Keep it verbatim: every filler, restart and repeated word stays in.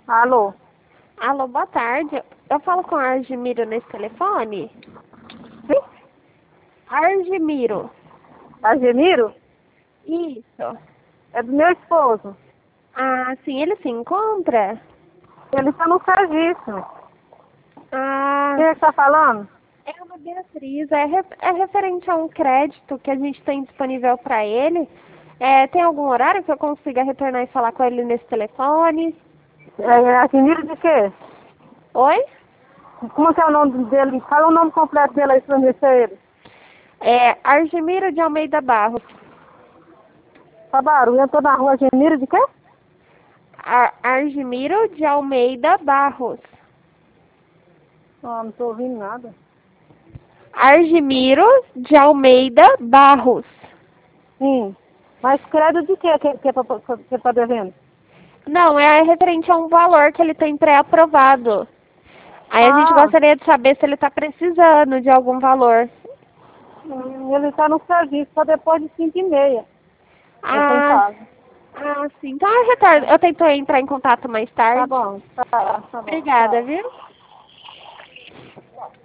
Alô? Alô, boa tarde. Eu falo com a Argemiro nesse telefone? Sim? Argemiro. Argemiro? Isso. É do meu esposo. Ah, sim, ele se encontra? Ele está no serviço. Ah, Quem é que está falando? é uma Beatriz. É, re- é referente a um crédito que a gente tem disponível para ele. É, tem algum horário que eu consiga retornar e falar com ele nesse telefone? É Argemiro de quê? Oi? Como que é o nome dele? Fala o nome completo dele aí para mim ser ele. É Argemiro de Almeida Barros. Tabaru, eu estou na rua Argemiro de quê? Ar Argemiro de Almeida Barros. Ah, não estou ouvindo nada. Argemiro de Almeida Barros. Sim. Mas crédito de quê que, que é para tá devendo? Não, é referente a um valor que ele tem pré-aprovado. Aí a gente Ah, gostaria de saber se ele está precisando de algum valor. hum, ele está no serviço só depois de cinco e meia. Ele está em Ah, casa. ah, sim. Então eu retorno. Eu tento entrar em contato mais Tá tarde. bom, tá, tá bom, Obrigada, tchau. viu?